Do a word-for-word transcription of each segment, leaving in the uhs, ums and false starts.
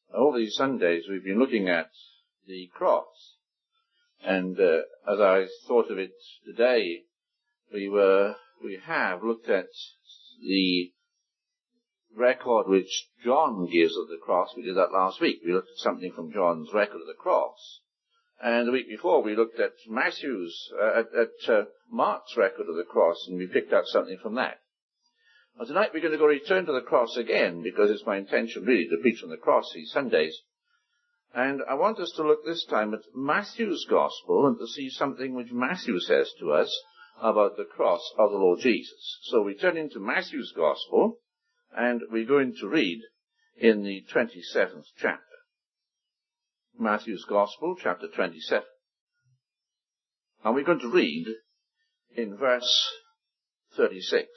All these Sundays we've been looking at the cross, and uh, as I thought of it today, we were we have looked at the record which John gives of the cross. We did that last week. We looked at something from John's record of the cross, and the week before we looked at Matthew's uh, at, at uh, Mark's record of the cross, and we picked out something from that. Well, tonight we're going to go return to the cross again, because it's my intention really to preach on the cross these Sundays. And I want us to look this time at Matthew's Gospel and to see something which Matthew says to us about the cross of the Lord Jesus. So we turn into Matthew's Gospel, and we're going to read in the twenty-seventh chapter. Matthew's Gospel, chapter twenty-seven. And we're going to read in verse thirty-six.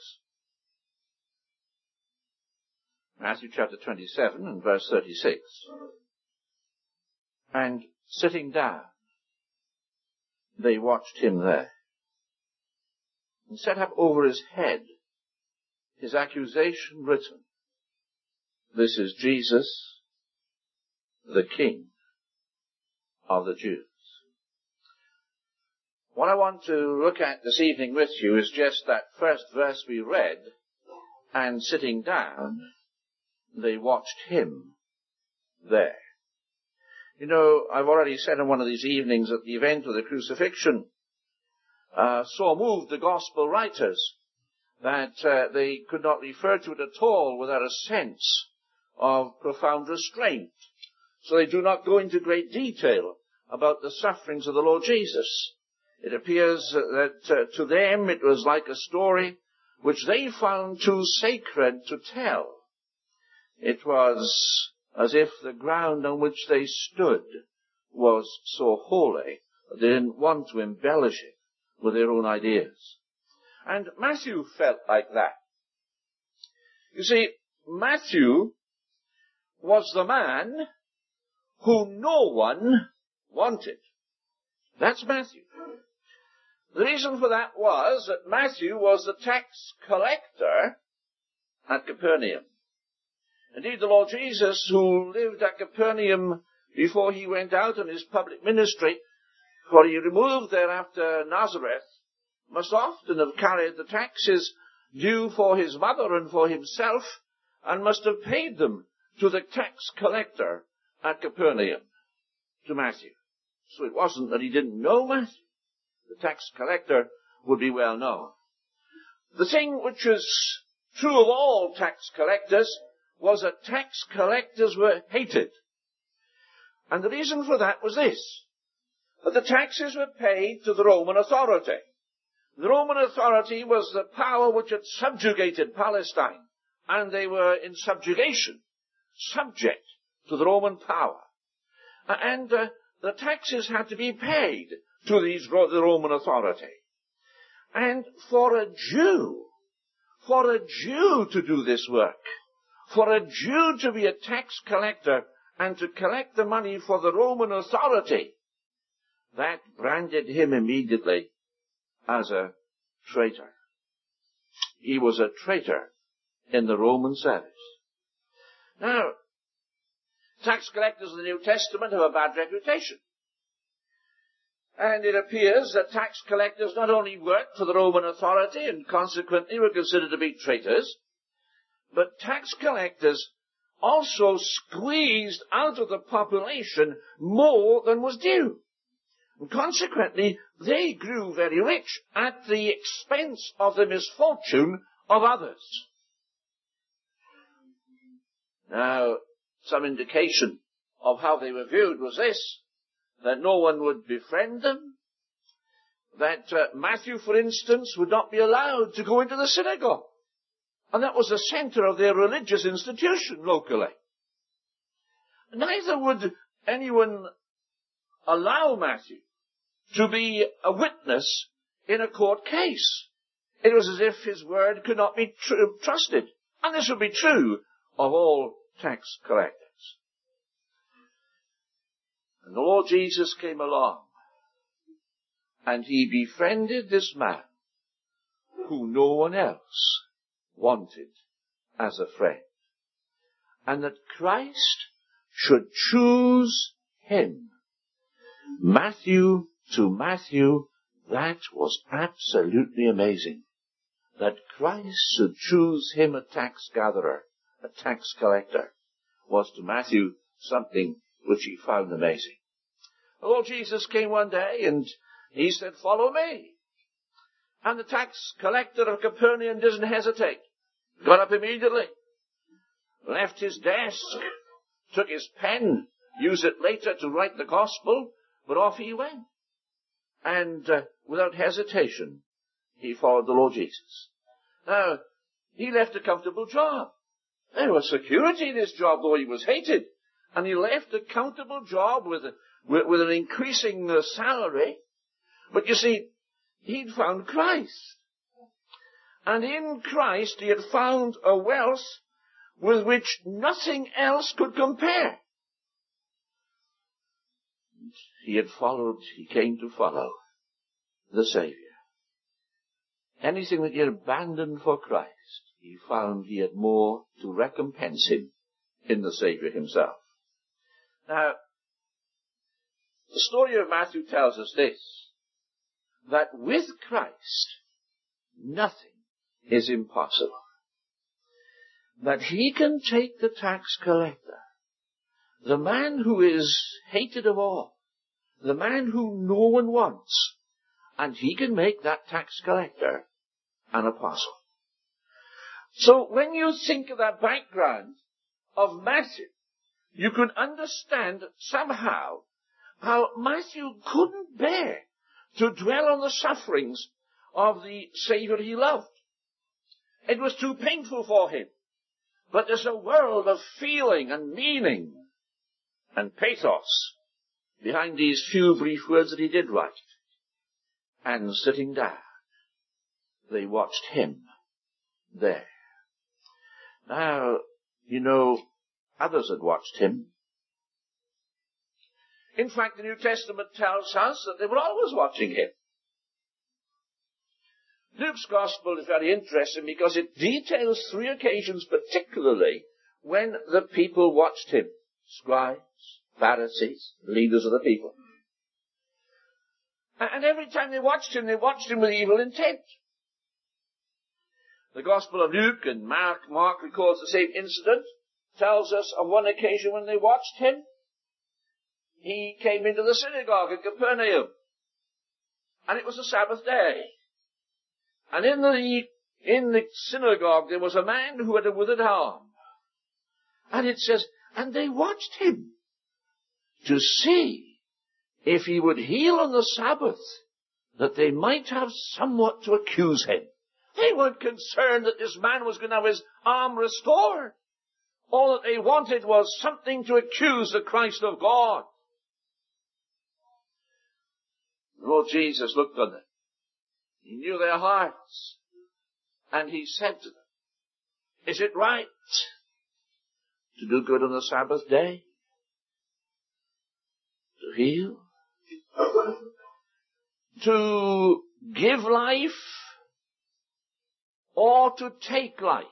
Matthew chapter twenty-seven and verse thirty-six. And sitting down, they watched him there, and set up over his head his accusation written, "This is Jesus, the King of the Jews." What I want to look at this evening with you is just that first verse we read, and sitting down, they watched him there. You know, I've already said on one of these evenings that the event of the crucifixion uh, so moved the gospel writers that uh, they could not refer to it at all without a sense of profound restraint. So they do not go into great detail about the sufferings of the Lord Jesus. It appears that uh, to them it was like a story which they found too sacred to tell. It was as if the ground on which they stood was so holy that they didn't want to embellish it with their own ideas. And Matthew felt like that. You see, Matthew was the man whom no one wanted. That's Matthew. The reason for that was that Matthew was the tax collector at Capernaum. Indeed, the Lord Jesus, who lived at Capernaum before he went out on his public ministry, for he removed there after Nazareth, must often have carried the taxes due for his mother and for himself, and must have paid them to the tax collector at Capernaum, to Matthew. So it wasn't that he didn't know Matthew. The tax collector would be well known. The thing which is true of all tax collectors was that tax collectors were hated. And the reason for that was this, that the taxes were paid to the Roman authority. The Roman authority was the power which had subjugated Palestine, and they were in subjugation, subject to the Roman power. And uh, the taxes had to be paid to these, the Roman authority. And for a Jew, for a Jew to do this work, for a Jew to be a tax collector and to collect the money for the Roman authority, that branded him immediately as a traitor. He was a traitor in the Roman service. Now, tax collectors in the New Testament have a bad reputation. And it appears that tax collectors not only worked for the Roman authority and consequently were considered to be traitors, but tax collectors also squeezed out of the population more than was due. And consequently, they grew very rich at the expense of the misfortune of others. Now, some indication of how they were viewed was this, that no one would befriend them, that uh, Matthew, for instance, would not be allowed to go into the synagogue. And that was the center of their religious institution locally. Neither would anyone allow Matthew to be a witness in a court case. It was as if his word could not be tr- trusted. And this would be true of all tax collectors. And the Lord Jesus came along, and he befriended this man who no one else wanted as a friend. And that Christ should choose him. Matthew to Matthew, that was absolutely amazing. That Christ should choose him a tax gatherer, a tax collector, was to Matthew something which he found amazing. The Lord Jesus came one day and he said, "Follow me." And the tax collector of Capernaum didn't hesitate. Got up immediately, left his desk, took his pen, used it later to write the gospel, but off he went. And uh, without hesitation, he followed the Lord Jesus. Now, he left a comfortable job. There was security in his job, though he was hated. And he left a comfortable job with, a, with, with an increasing uh, salary. But you see, he'd found Christ. And in Christ he had found a wealth with which nothing else could compare. He had followed, he came to follow the Savior. Anything that he had abandoned for Christ, he found he had more to recompense him in the Savior himself. Now, the story of Matthew tells us this, that with Christ, nothing is impossible. That he can take the tax collector, the man who is hated of all, the man whom no one wants, and he can make that tax collector an apostle. So when you think of that background of Matthew, you can understand somehow how Matthew couldn't bear to dwell on the sufferings of the Savior he loved. It was too painful for him. But there's a world of feeling and meaning and pathos behind these few brief words that he did write. And sitting down, they watched him there. Now, you know, others had watched him. In fact, the New Testament tells us that they were always watching him. Luke's Gospel is very interesting because it details three occasions particularly when the people watched him. Scribes, Pharisees, leaders of the people. And every time they watched him, they watched him with evil intent. The Gospel of Luke and Mark, Mark records the same incident, tells us of one occasion when they watched him. He came into the synagogue at Capernaum, and it was a Sabbath day. And in the, in the synagogue there was a man who had a withered arm. And it says, and they watched him to see if he would heal on the Sabbath, that they might have somewhat to accuse him. They weren't concerned that this man was going to have his arm restored. All that they wanted was something to accuse the Christ of God. The Lord Jesus looked on them. He knew their hearts. And he said to them, is it right to do good on the Sabbath day? To heal? To give life? Or to take life?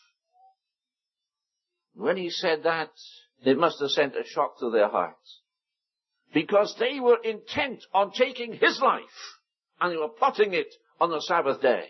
When he said that, it must have sent a shock to their hearts. Because they were intent on taking his life, and they were plotting it on the Sabbath day.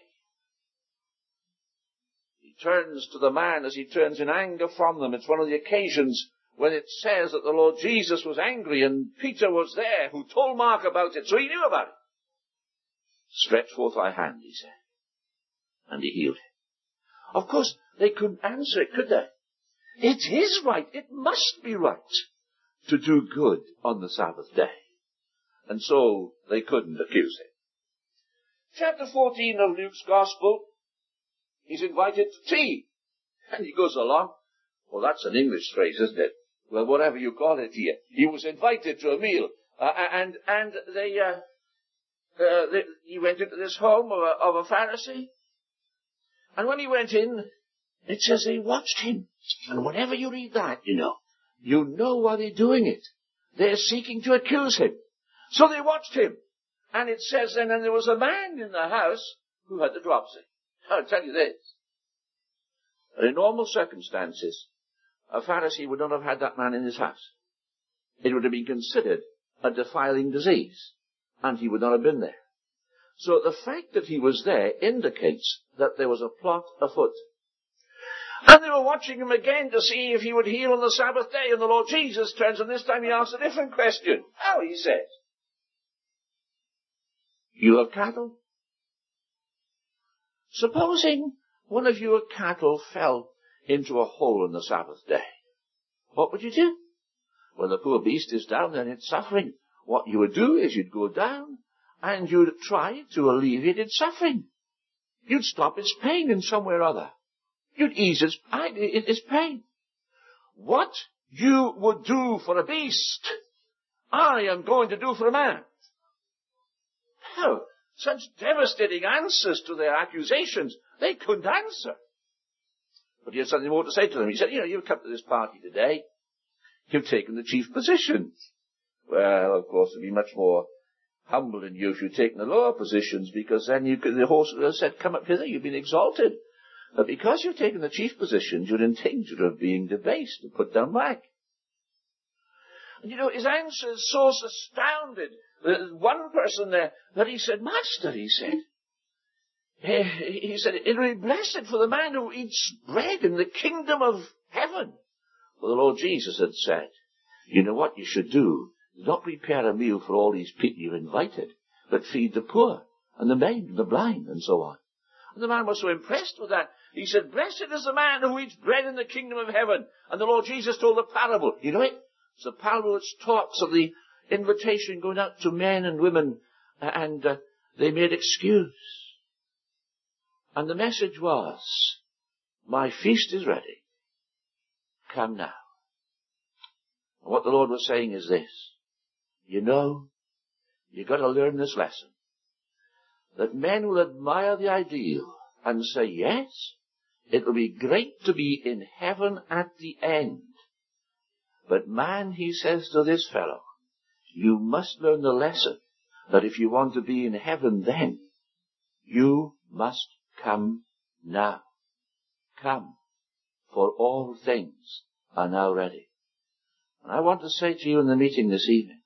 He turns to the man as he turns in anger from them. It's one of the occasions when it says that the Lord Jesus was angry, and Peter was there, who told Mark about it, so he knew about it. Stretch forth thy hand, he said, and he healed him. Of course, they couldn't answer it, could they? It is right, it must be right to do good on the Sabbath day. And so they couldn't accuse him. Chapter fourteen of Luke's Gospel, he's invited to tea. And he goes along. Well, that's an English phrase, isn't it? Well, whatever you call it here. He was invited to a meal. Uh, and, and they, uh, uh, they, he went into this home of a, of a Pharisee. And when he went in, it says they watched him. And whenever you read that, you know, you know why they're doing it. They're seeking to accuse him. So they watched him. And it says then, and there was a man in the house who had the dropsy. I'll tell you this. In normal circumstances, a Pharisee would not have had that man in his house. It would have been considered a defiling disease, and he would not have been there. So the fact that he was there indicates that there was a plot afoot. And they were watching him again to see if he would heal on the Sabbath day, and the Lord Jesus turns, and this time he asks a different question. How, he says, you have cattle? Supposing one of your cattle fell into a hole on the Sabbath day, what would you do? Well, the poor beast is down there and it's suffering. What you would do is you'd go down and you'd try to alleviate its suffering. You'd stop its pain in some way or other. You'd ease its, its pain. What you would do for a beast, I am going to do for a man. Oh, such devastating answers to their accusations. They couldn't answer. But he had something more to say to them. He said, you know, you've come to this party today. You've taken the chief position. Well, of course, it'd be much more humble in you if you'd taken the lower positions, because then you could, the horse would have said, come up hither, you've been exalted. But because you've taken the chief positions, you're in danger of being debased and put down back. And you know, his answers so astounded one person there that he said, Master, he said, he, he said, it will be blessed for the man who eats bread in the kingdom of heaven. For the Lord Jesus had said, you know what you should do? Not prepare a meal for all these people you've invited, but feed the poor and the maimed and the blind and so on. And the man was so impressed with that. He said, blessed is the man who eats bread in the kingdom of heaven. And the Lord Jesus told the parable. You know it? It's a parable which talks of the invitation going out to men and women, and uh, they made excuse. And the message was, my feast is ready. Come now. And what the Lord was saying is this. You know, you've got to learn this lesson. That men will admire the ideal and say, yes, it will be great to be in heaven at the end. But man, he says to this fellow, you must learn the lesson that if you want to be in heaven then, you must come now. Come, for all things are now ready. And I want to say to you in the meeting this evening,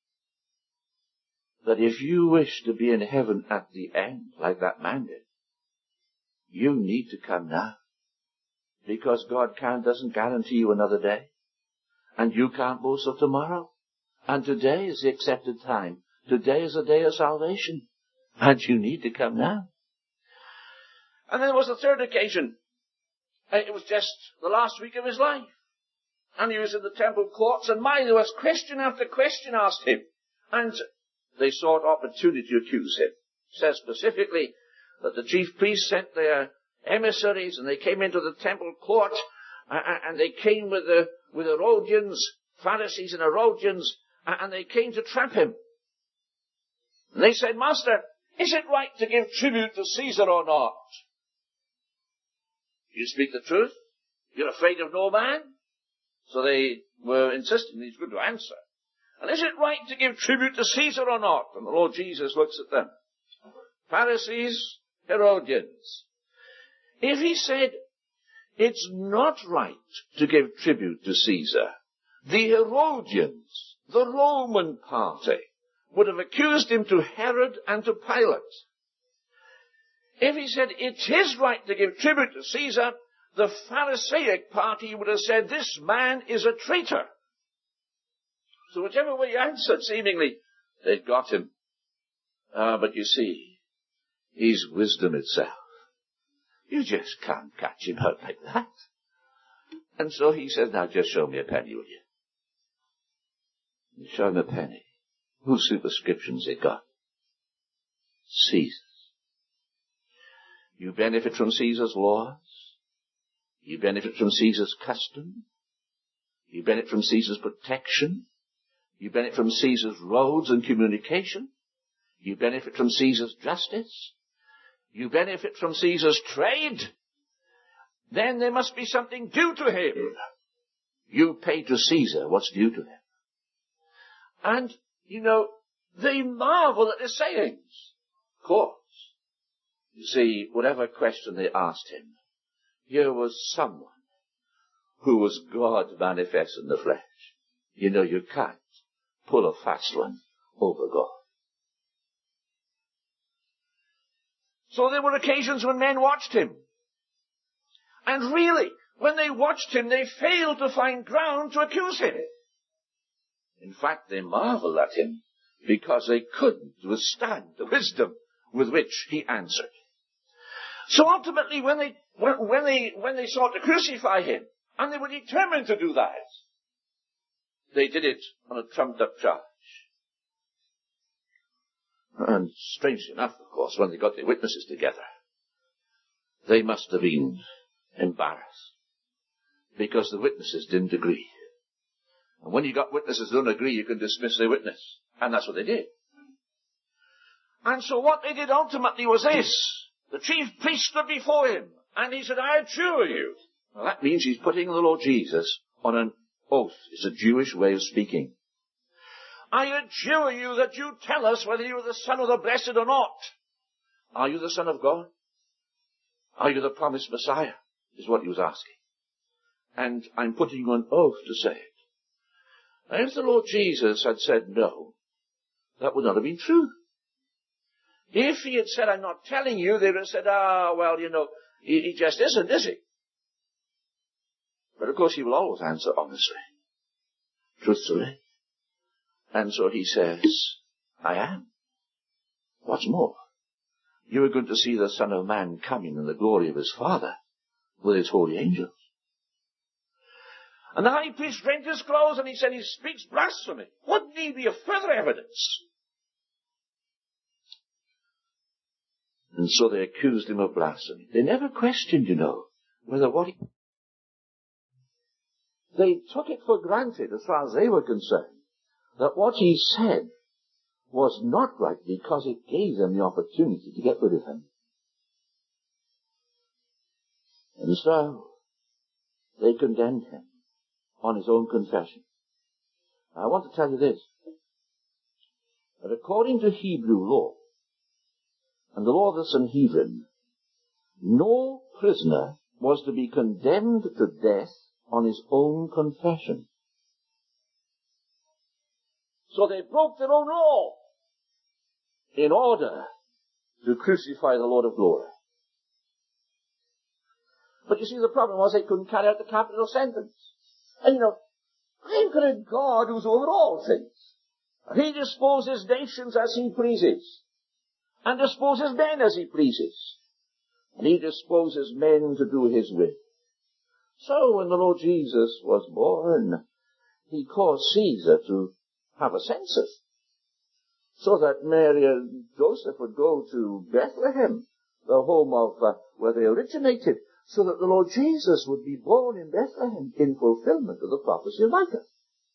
that if you wish to be in heaven at the end, like that man did, you need to come now. Because God can't, doesn't guarantee you another day. And you can't boast of tomorrow. And today is the accepted time. Today is the day of salvation. And you need to come now. And then there was the third occasion. It was just the last week of his life. And he was in the temple courts, and my, there was question after question asked him. And they sought opportunity to accuse him. It says specifically that the chief priests sent their emissaries, and they came into the temple court, and they came with the with Herodians, Pharisees and Herodians, and they came to trap him. And they said, Master, is it right to give tribute to Caesar or not? You speak the truth? You're afraid of no man? So they were insisting he's going to answer. And is it right to give tribute to Caesar or not? And the Lord Jesus looks at them. Pharisees, Herodians. If he said, it's not right to give tribute to Caesar, the Herodians, the Roman party, would have accused him to Herod and to Pilate. If he said, it is right to give tribute to Caesar, the Pharisaic party would have said, this man is a traitor. So whichever way he answered, seemingly, they'd got him. Ah, but you see, he's wisdom itself. You just can't catch him out like that. And so he says, now just show me a penny, will you? You show him a penny. Whose superscriptions they got? Caesar's. You benefit from Caesar's laws. You benefit from Caesar's custom. You benefit from Caesar's protection. You benefit from Caesar's roads and communication. You benefit from Caesar's justice. You benefit from Caesar's trade. Then there must be something due to him. You pay to Caesar what's due to him. And, you know, they marvel at his sayings. Of course. You see, whatever question they asked him, here was someone who was God manifest in the flesh. You know, you can't pull a fast one over God. So there were occasions when men watched him. And really, when they watched him, they failed to find ground to accuse him. In fact, they marveled at him because they couldn't withstand the wisdom with which he answered. So ultimately, when they, when they, when they sought to crucify him, and they were determined to do that, they did it on a trumped-up charge. And strangely enough, of course, when they got their witnesses together, they must have been embarrassed because the witnesses didn't agree. And when you got witnesses who don't agree, you can dismiss their witness. And that's what they did. And so what they did ultimately was this. The chief priest stood before him, and he said, I adjure you. Well, that means he's putting the Lord Jesus on an oath. It's a Jewish way of speaking. I adjure you that you tell us whether you are the Son of the Blessed or not. Are you the Son of God? Are you the promised Messiah? Is what he was asking. And I'm putting you on oath to say it. And if the Lord Jesus had said no, that would not have been true. If he had said, I'm not telling you, they would have said, ah, well, you know, he, he just isn't, is he? But of course he will always answer honestly, truthfully. And so he says, I am. What's more, you are going to see the Son of Man coming in the glory of his Father with his holy angels. And the high priest rent his clothes and he said, he speaks blasphemy. What need be of further evidence? And so they accused him of blasphemy. They never questioned, you know, whether what he... They took it for granted, as far as they were concerned, that what he said was not right because it gave them the opportunity to get rid of him. And so, they condemned him on his own confession. I want to tell you this, that according to Hebrew law, and the law of the Sanhedrin, no prisoner was to be condemned to death on his own confession. So they broke their own law in order to crucify the Lord of glory. But you see, the problem was they couldn't carry out the capital sentence. And you know, I've got a God who's over all things. He disposes nations as he pleases, and disposes men as he pleases. And he disposes men to do his will. So when the Lord Jesus was born, he caused Caesar to have a census, so that Mary and Joseph would go to Bethlehem, the home of uh, where they originated, so that the Lord Jesus would be born in Bethlehem in fulfillment of the prophecy of Micah.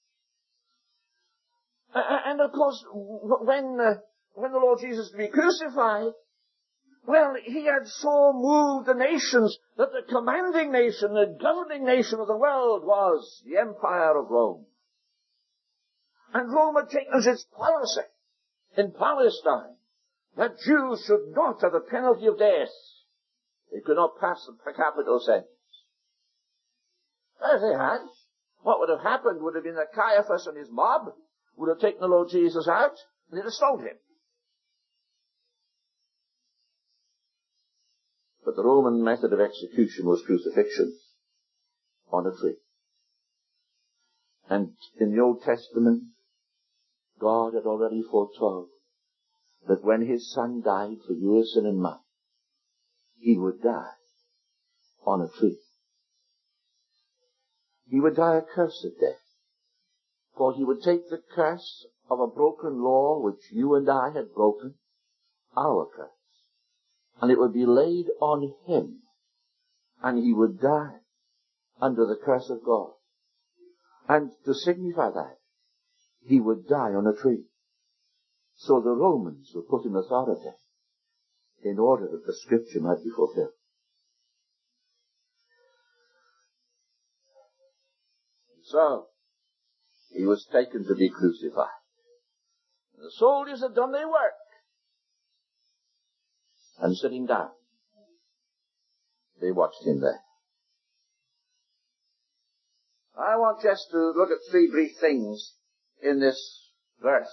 Uh, and of course, when uh, when the Lord Jesus was to be crucified, well, he had so moved the nations that the commanding nation, the governing nation of the world was the Empire of Rome. And Rome had taken as its policy in Palestine that Jews should not have the penalty of death. They could not pass the capital sentence. As they had, what would have happened would have been that Caiaphas and his mob would have taken the Lord Jesus out and they'd have stoned him. But the Roman method of execution was crucifixion on a tree. And in the Old Testament, God had already foretold that when his Son died for your sin and mine, he would die on a tree. He would die a cursed death, for he would take the curse of a broken law which you and I had broken, our curse, and it would be laid on him, and he would die under the curse of God. And to signify that, he would die on a tree. So the Romans were put in authority in order that the scripture might be fulfilled. So, he was taken to be crucified. And the soldiers had done their work. And sitting down, they watched him there. I want just to look at three brief things in this verse.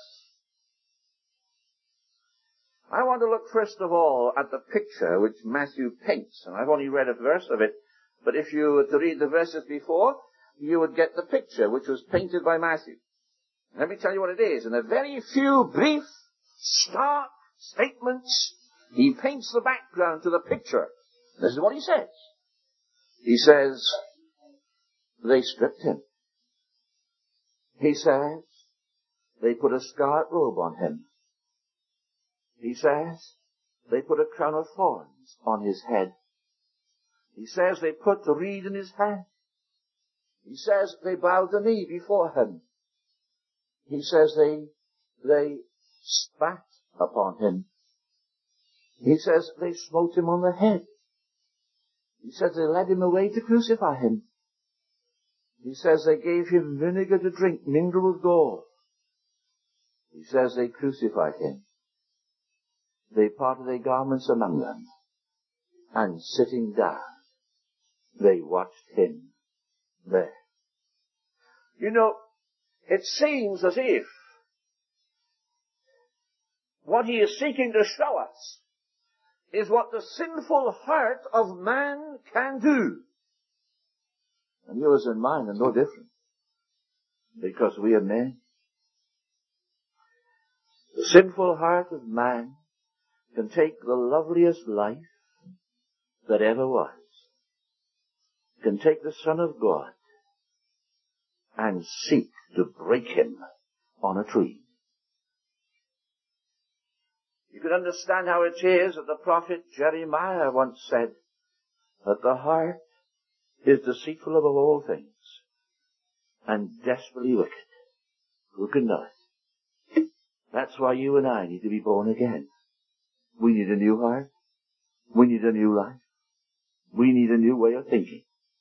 I want to look first of all at the picture which Matthew paints, and I've only read a verse of it, but if you were to read the verses before, you would get the picture which was painted by Matthew. Let me tell you what it is. In a very few brief, stark statements, he paints the background to the picture. This is what he says. He says, they stripped him. He says, they put a scarlet robe on him. He says, they put a crown of thorns on his head. He says, they put the reed in his hand. He says, they bowed the knee before him. He says, they, they spat upon him. He says, they smote him on the head. He says, they led him away to crucify him. He says, they gave him vinegar to drink mingled with gall. He says, they crucified him. They parted their garments among them, and sitting down, they watched him there. You know, it seems as if what he is seeking to show us is what the sinful heart of man can do. And yours and mine are no different, because we are men. The sinful heart of man can take the loveliest life that ever was, can take the Son of God and seek to break him on a tree. You can understand how it is that the prophet Jeremiah once said that the heart is deceitful above all things and desperately wicked. Who can know it? That's why you and I need to be born again. We need a new heart. We need a new life. We need a new way of thinking.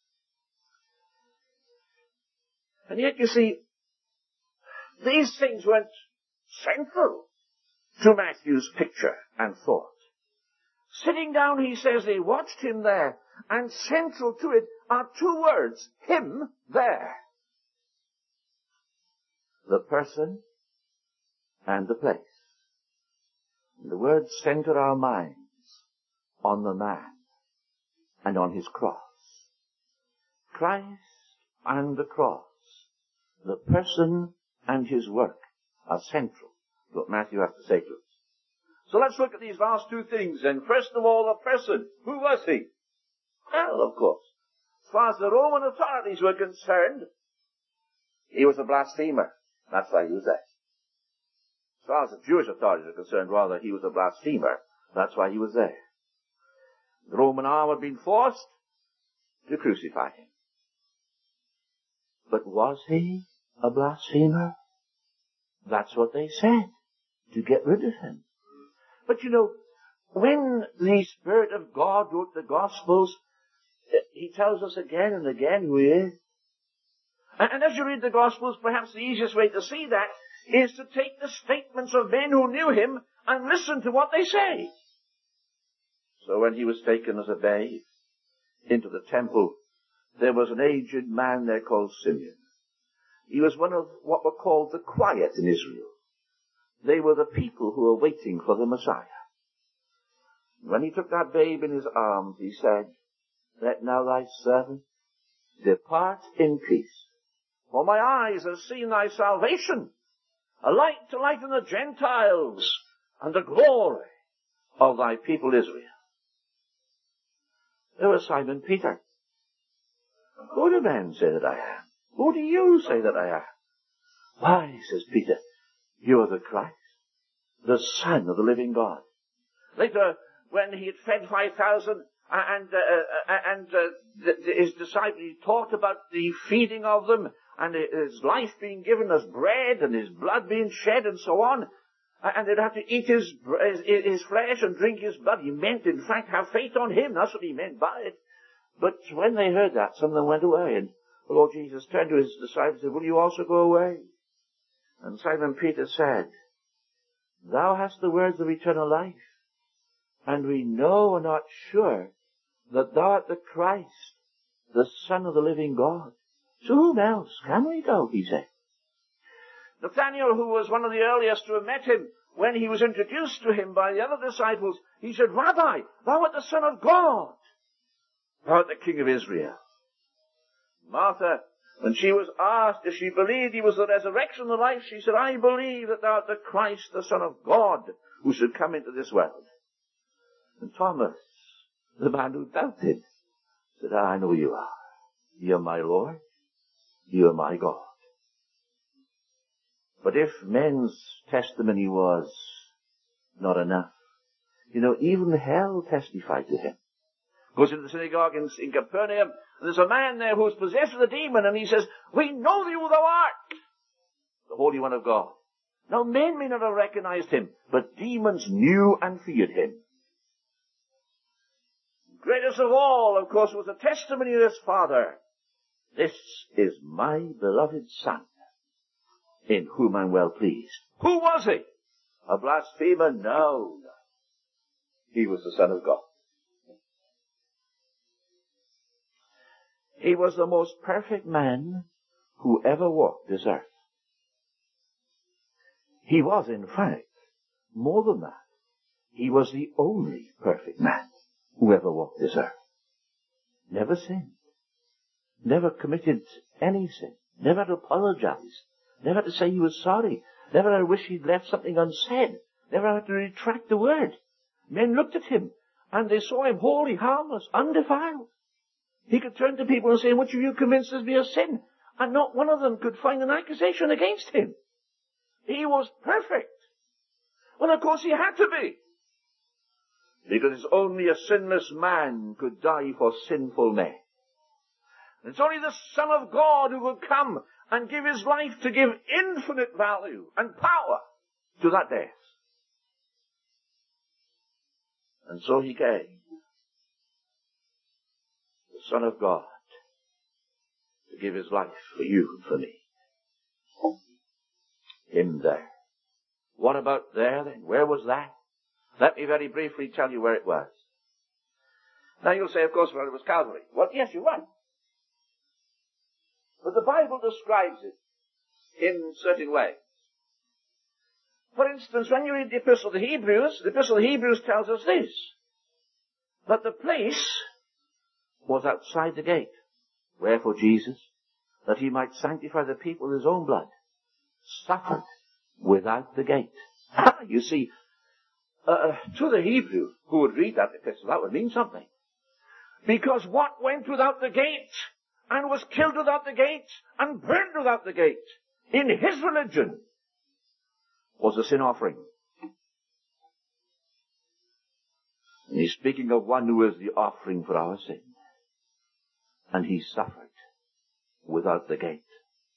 And yet, you see, these things weren't central to Matthew's picture and thought. Sitting down, he says, they watched him there, and central to it are two words, him there. The person and the place. And the words center our minds on the man and on his cross. Christ and the cross, the person and his work are central to what Matthew has to say to us. So let's look at these last two things then. First of all, the person. Who was he? Well, of course, as far as the Roman authorities were concerned, he was a blasphemer. That's why he was there. As far as the Jewish authorities are concerned, rather, he was a blasphemer. That's why he was there. The Roman arm had been forced to crucify him. But was he a blasphemer? That's what they said, to get rid of him. But you know, when the Spirit of God wrote the Gospels, he tells us again and again who he is. And as you read the Gospels, perhaps the easiest way to see that is to take the statements of men who knew him and listen to what they say. So when he was taken as a babe into the temple, there was an aged man there called Simeon. He was one of what were called the quiet in Israel. They were the people who were waiting for the Messiah. When he took that babe in his arms, he said, "Let now thy servant depart in peace. For my eyes have seen thy salvation, a light to lighten the Gentiles, and the glory of thy people Israel." There was Simon Peter. "Who do men say that I am? Who do you say that I am?" "Why," says Peter, "you are the Christ, the Son of the living God." Later, when he had fed five thousand, and, uh, and uh, the, his disciples, he talked about the feeding of them, and his life being given as bread, and his blood being shed, and so on. And they'd have to eat his, his, his flesh and drink his blood. He meant, in fact, have faith on him. That's what he meant by it. But when they heard that, some of them went away. And the Lord Jesus turned to his disciples and said, "Will you also go away?" And Simon Peter said, "Thou hast the words of eternal life, and we know and art sure that thou art the Christ, the Son of the living God." To whom else can we go, he said. Nathanael, who was one of the earliest to have met him, when he was introduced to him by the other disciples, he said, Rabbi, thou art the Son of God. Thou art the King of Israel. Martha, when she was asked if she believed he was the resurrection and the life, she said, I believe that thou art the Christ, the Son of God, who should come into this world. And Thomas, the man who doubted, said, I know you are. You are my Lord. You are my God. But if men's testimony was not enough, you know, even hell testified to him. Goes into the synagogue in, in Capernaum, and there's a man there who's possessed with a demon, and he says, we know who thou art, the Holy One of God. Now men may not have recognized him, but demons knew and feared him. Greatest of all, of course, was the testimony of his Father. This is my beloved Son, in whom I'm well pleased. Who was he? A blasphemer? No. He was the Son of God. He was the most perfect man who ever walked this earth. He was, in fact, more than that. He was the only perfect man who ever walked this earth. Never sinned. Never committed any sin. Never had to apologize. Never had to say he was sorry. Never had to wish he'd left something unsaid. Never had to retract the word. Men looked at him and they saw him holy, harmless, undefiled. He could turn to people and say, which of you convinced us be a sin? And not one of them could find an accusation against him. He was perfect. Well, of course he had to be. Because only a sinless man could die for sinful men. It's only the Son of God who could come and give his life to give infinite value and power to that death. And so he came, the Son of God, to give his life for you and for me. Him there. What about there then? Where was that? Let me very briefly tell you where it was. Now you'll say, of course, well, it was Calvary. Well, yes, you're right. But the Bible describes it in certain ways. For instance, when you read the Epistle to the Hebrews, the Epistle to the Hebrews tells us this, that the place was outside the gate. Wherefore Jesus, that he might sanctify the people with his own blood, suffered without the gate. You see, uh, to the Hebrew who would read that epistle, that would mean something. Because what went without the gate and was killed without the gate and burned without the gate in his religion was a sin offering. And he's speaking of one who is the offering for our sin. And he suffered without the gate.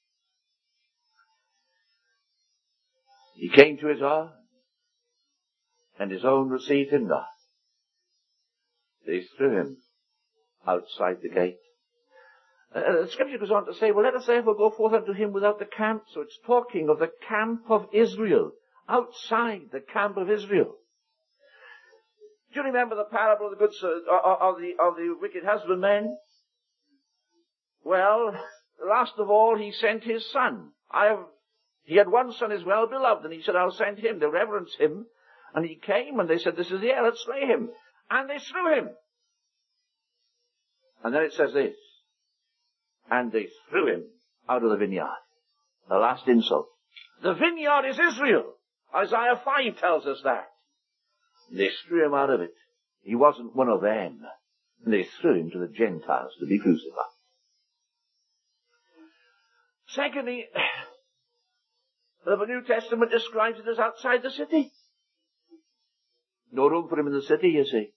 He came to his own, and his own received him not. They threw him outside the gate. Uh, the scripture goes on to say, well, let us therefore go forth unto him without the camp. So it's talking of the camp of Israel, outside the camp of Israel. Do you remember the parable of the good, uh, of the, of the wicked husbandman? Well, last of all, he sent his son. I have, he had one son as well beloved, and he said, I'll send him. They reverence him. And he came, and they said, this is the heir, let's slay him. And they slew him. And then it says this, and they threw him out of the vineyard. The last insult. The vineyard is Israel. Isaiah five tells us that. They threw him out of it. He wasn't one of them. And they threw him to the Gentiles to be crucified. Secondly, the New Testament describes it as outside the city. No room for him in the city, you see.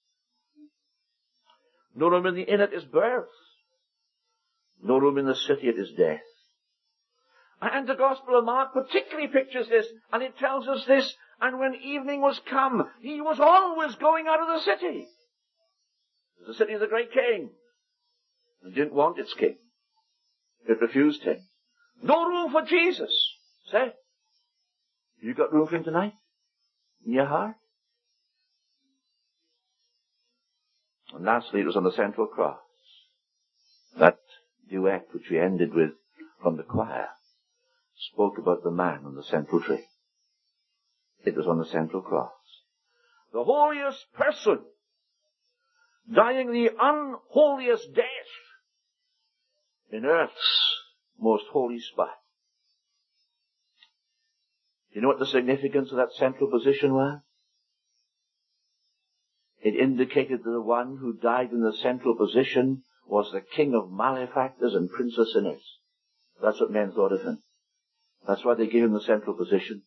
No room in the inn at his birth. No room in the city at his death. And the Gospel of Mark particularly pictures this, and it tells us this, and when evening was come, he was always going out of the city. The city of the great king. It didn't want its king. It refused him. No room for Jesus. Say, you got room for him tonight? In your heart? And lastly, it was on the central cross that duet which we ended with from the choir spoke about the man on the central tree. It was on the central cross. The holiest person dying the unholiest death in earth's most holy spot. Do you know what the significance of that central position was? It indicated that the one who died in the central position was the king of malefactors and prince of sinners. That's what men thought of him. That's why they gave him the central position.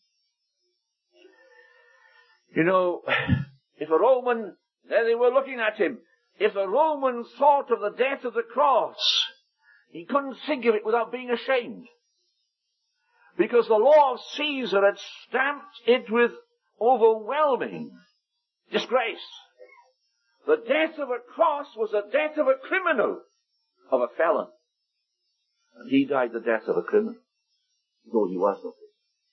You know, if a Roman, there they were looking at him, if a Roman thought of the death of the cross, he couldn't think of it without being ashamed. Because the law of Caesar had stamped it with overwhelming disgrace. The death of a cross was the death of a criminal, of a felon. And he died the death of a criminal, though he was not.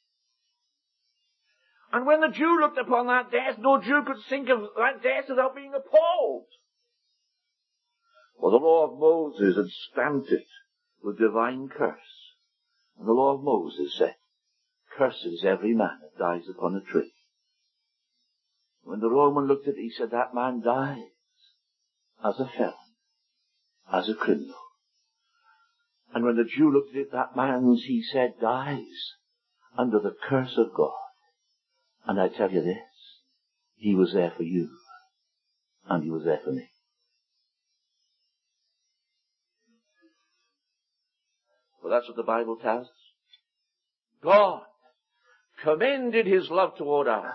And when the Jew looked upon that death, no Jew could think of that death without being appalled. For the law of Moses had stamped it with divine curse. And the law of Moses said, curses every man that dies upon a tree. When the Roman looked at it, he said, that man dies as a felon, as a criminal. And when the Jew looked at it, that man, he said, dies under the curse of God. And I tell you this, he was there for you, and he was there for me. Well, that's what the Bible tells us. God commended his love toward us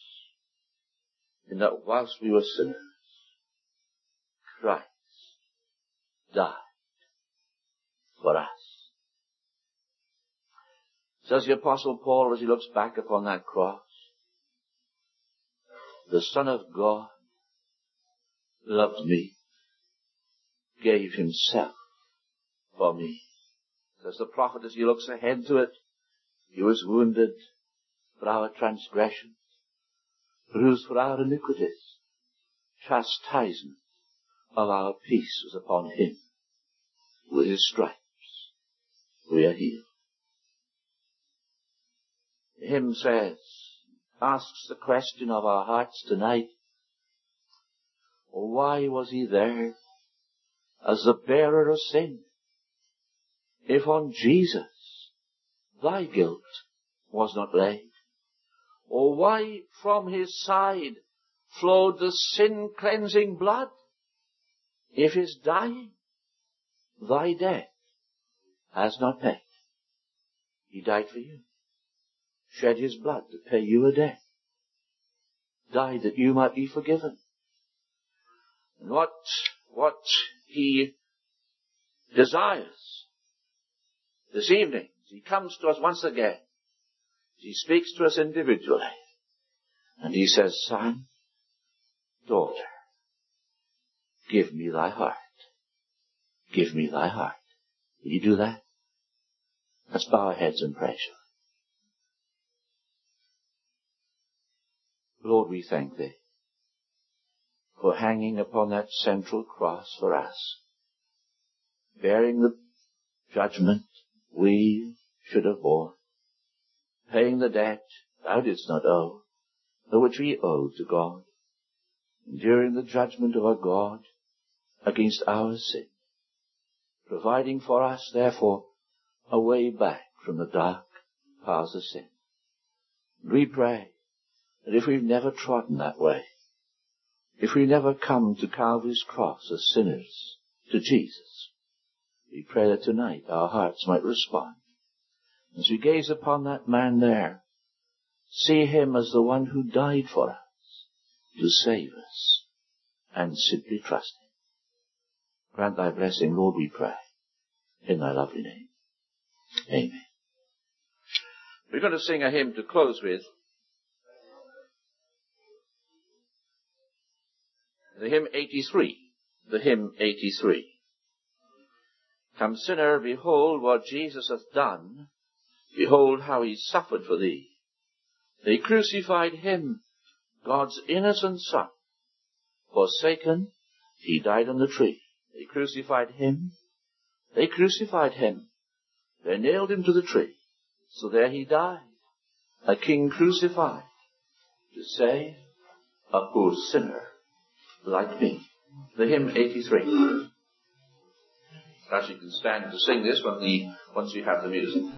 in that whilst we were sinners, Christ died for us. Says the Apostle Paul as he looks back upon that cross, the Son of God loved me, gave himself for me. Says the prophet as he looks ahead to it, he was wounded for our transgressions, bruised for our iniquities. Chastisement of our peace was upon him. With his stripes we are healed. The hymn says, asks the question of our hearts tonight, oh, why was he there as the bearer of sin? If on Jesus thy guilt was not laid, or why from his side flowed the sin-cleansing blood? If his dying thy death has not paid, he died for you, shed his blood to pay you a debt, died that you might be forgiven. And what, what he desires this evening, he comes to us once again. He speaks to us individually. And he says, son, daughter, give me thy heart. Give me thy heart. Will you do that? Let's bow our heads and pray. Lord, we thank thee for hanging upon that central cross for us, bearing the judgment we should have borne, paying the debt thou didst not owe, but which we owe to God, enduring the judgment of our God against our sin, providing for us, therefore, a way back from the dark paths of sin. We pray that if we've never trodden that way, if we never come to Calvary's cross as sinners to Jesus, we pray that tonight our hearts might respond. As we gaze upon that man there, see him as the one who died for us to save us, and simply trust him. Grant thy blessing, Lord, we pray, in thy lovely name. Amen. We're going to sing a hymn to close with. The hymn eighty-three. The hymn eighty-three. Come sinner, behold what Jesus hath done. Behold how he suffered for thee. They crucified him, God's innocent son. Forsaken, he died on the tree. They crucified him. They crucified him. They nailed him to the tree. So there he died, a king crucified, to save a poor sinner like me. The hymn eighty-three. Perhaps you can stand to sing this when the, once you have the music.